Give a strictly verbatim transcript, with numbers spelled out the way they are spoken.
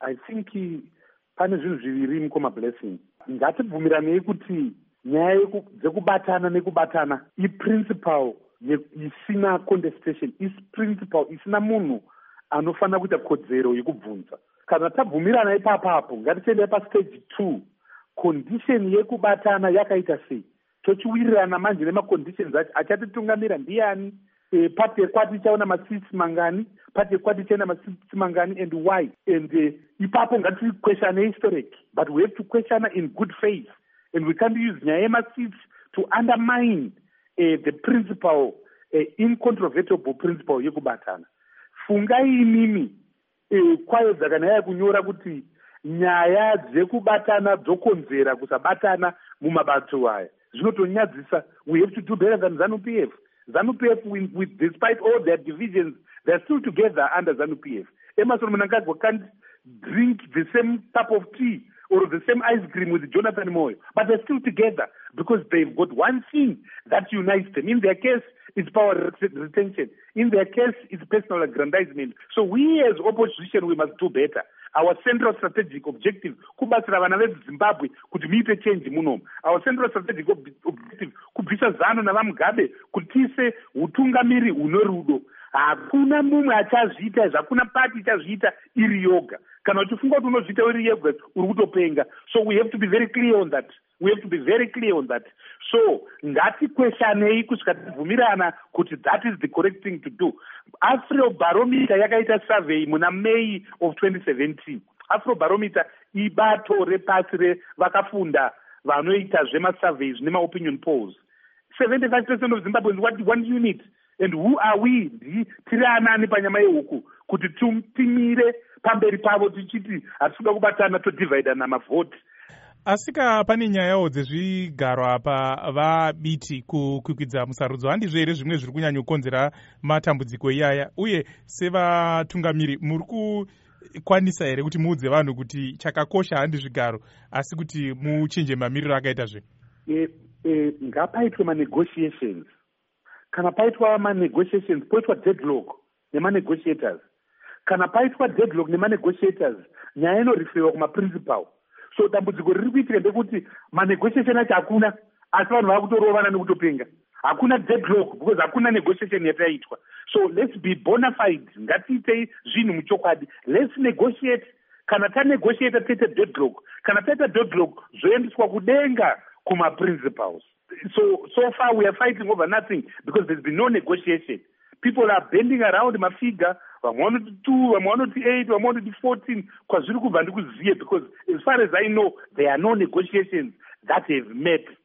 I think pane zvinhu zviviri mukoma blessing. Ngatibvumiranei kuti nyaya dzekubatana nekubatana iprincipal isina contestation, iprincipal isina munhu anofanira kuita kodzero yekubvunza. Kana tabvumirana ipapapo, ngatiende pastage two. Condition yekubatana yakaita sei? Tochiwirirana manje nemaconditions acho achatitungamira ndiani? E, pati yekwati ichaona masisi mangani? Pati yekwati ichaona masisi mangani and why? And uh, ipapo ngati question historic, but we have to question in good faith, and we can't use nyaya yemasisi to undermine uh, the principle, uh, incontrovertible principle yekubatana. Fungai imimi uh, kwayo dzakanaya kunyora kuti nyaya dzekubatana dzokonzera kusabatana mumabato aya. Zvinotonyadzisa. We have to do better than ZANU-P F. ZANU-P F, with, with, despite all their divisions, they're still together under ZANU-P F. Emerson Mnangagwa can't drink the same cup of tea or the same ice cream with Jonathan Moyo, but they're still together because they've got one thing that unites them. In their case, it's power retention. In their case, it's personal aggrandizement. So we as opposition, we must do better. Our central strategic objective, kubatsira vana veZimbabwe kuti muite change munomu. Our central strategic ob objective, kubvisa ZANU navaMugabe kuti tiise utungamiri hunorudo. Hakuna mumwe achazviita, hakuna party ichazviita iri yoga. Kana uchifunga kuti unozviita iri yoga, uri kutopenga. So we have to be very clear on that. We have to be very clear on that. So ngatikweshanei kusvika tabvumirana kuti that is the correct thing to do. Afrobarometer yakaita survey muna May of twenty seventeen. Afrobarometer ibato repasi revakafunda vanoita zvemasurveys nemaopinion polls. seventy-five percent of Zimbabweans, what, what do you need? And who are we? Tiri anani panyama yehuku kuti timire pamberi pavo tichiti hatisuda kubatana todivhaida namavhoti. Asika pane nyayawo dzezvigaro apa vabiti kukwikwidza musarudzo. Handizvo here zvimwe zviri kunyanya kukonzera matambudziko iyaya? Uye sevatungamiri muri kukwanisa here kuti muudze vanhu kuti chakakosha handi zvigaro asi kuti muchinje mamiriro akaita zve? E, e, ngapaitwe manegotiations. Kana paitwa manegotiations, poitwa deadlock nemanegotiators. Kana paitwa deadlock nemanegotiators, nyaya inoriferiwa kumaprincipal. So dambudziko riri kuitika ndekuti manegotiation acho hakuna, asi vanhu vava kutorovana nekutopenga. Hakuna deadlock because hakuna negotiation yataitwa. So let's be bona fide. Ngatiitei zvinhu muchokwadi. Let's negotiate. Kana tanegotiate taita deadlock. Kana taita deadlock zvoendeswa kudenga kuma principles. So so far we are fighting over nothing because there's been no negotiation. People are bending around mafigure. Vamwe vanoti two, vamwe vanoti eight, vamwe vanoti fourteen. Kwazviri kubva ndikuziye because as far as I know there are no negotiations that have met